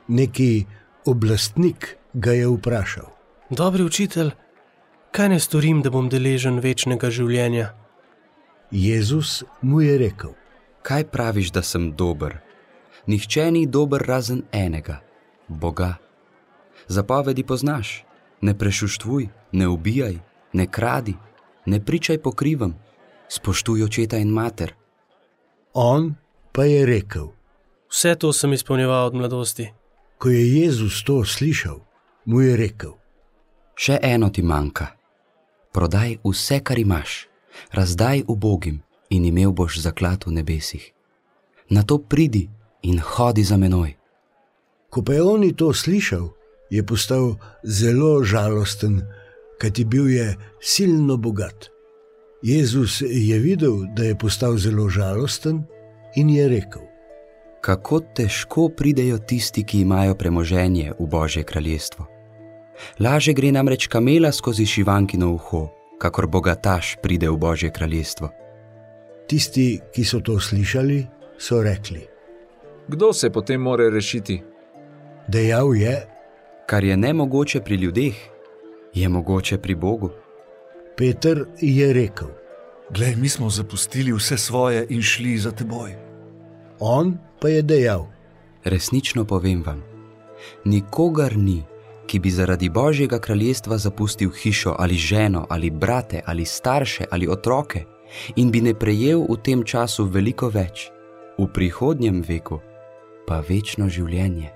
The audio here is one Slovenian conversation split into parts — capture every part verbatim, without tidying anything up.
Neki oblastnik ga je vprašal: Dobri učitelj, kaj ne storim, da bom deležen večnega življenja? Jezus mu je rekel: Kaj praviš, da sem dober? Nihče ni dober razen enega, Boga. Zapovedi poznaš: ne prešuštvuj, ne ubijaj, ne kradi, ne pričaj po krivem, spoštuj očeta in mater. On pa je rekel: Vse to sem izpolnjeval od mladosti. Ko je Jezus to slišal, mu je rekel: Še eno ti manjka. Prodaj vse, kar imaš, razdaj ubogim in imel boš zaklad v nebesih. Nato pridi in hodi za menoj. Ko pa je on to slišal, je postal zelo žalosten, kajti bil je silno bogat. Jezus je videl, da je postal zelo žalosten in je rekel: Kako težko pridejo tisti, ki imajo premoženje v Božje kraljestvo. Laže gre namreč kamela skozi šivankino uho, kakor bogataš pride v Božje kraljestvo. Tisti, ki so to slišali, so rekli: Kdo se potem more rešiti? Dejal je: Kar je nemogoče pri ljudeh, je mogoče pri Bogu. Peter je rekel: Glej, mi smo zapustili vse svoje in šli za teboj. On pa je dejal: Resnično povem vam, nikogar ni, ki bi zaradi Božjega kraljestva zapustil hišo ali ženo ali brate ali starše ali otroke in bi ne prejel v tem času veliko več, v prihodnjem veku pa večno življenje.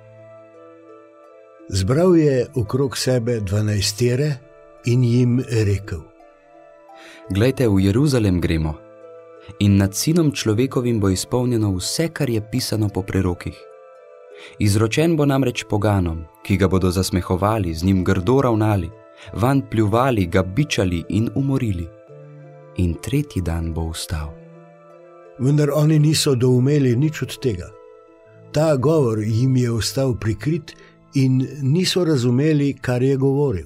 Zbral je okrog sebe dvanajstere in jim rekel: Glejte, v Jeruzalem gremo in nad sinom človekovim bo izpolnjeno vse, kar je pisano po prerokih. Izročen bo namreč poganom, ki ga bodo zasmehovali, z njim grdo ravnali, vanj pljuvali, ga bičali in umorili. In tretji dan bo vstal. Vendar oni niso doumeli nič od tega. Ta govor jim je ostal prikrit in niso razumeli, kar je govoril.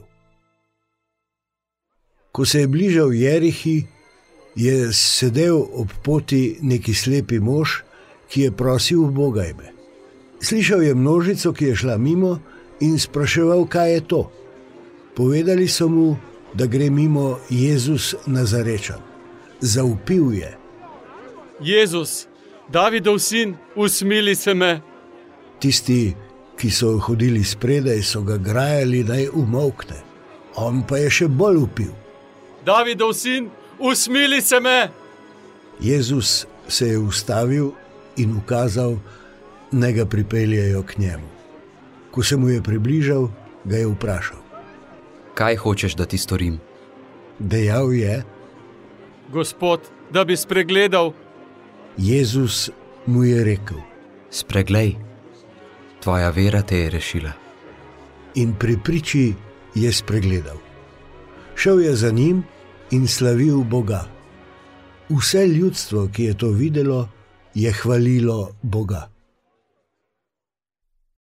Ko se je bližal Jerihi, je sedel ob poti neki slepi mož, ki je prosil ubogajme. Slišal je množico, ki je šla mimo, in spraševal, kaj je to. Povedali so mu, da gre mimo Jezus Nazarečan. Zavpil je: Jezus, Davidov sin, usmili se me. Tisti, ki so hodili spredaj, so ga grajali, naj umolkne. On pa je še bolj vpil: Davidov sin, usmili se me. Jezus se je ustavil in ukazal, naj ga pripeljejo k njemu. Ko se mu je približal, ga je vprašal: Kaj hočeš, da ti storim? Dejal je: Gospod, da bi spregledal. Jezus mu je rekel: Spreglej, tvoja vera te je rešila. In pri priči je spregledal. Šel je za njim in slavil Boga. Vse ljudstvo, ki je to videlo, je hvalilo Boga.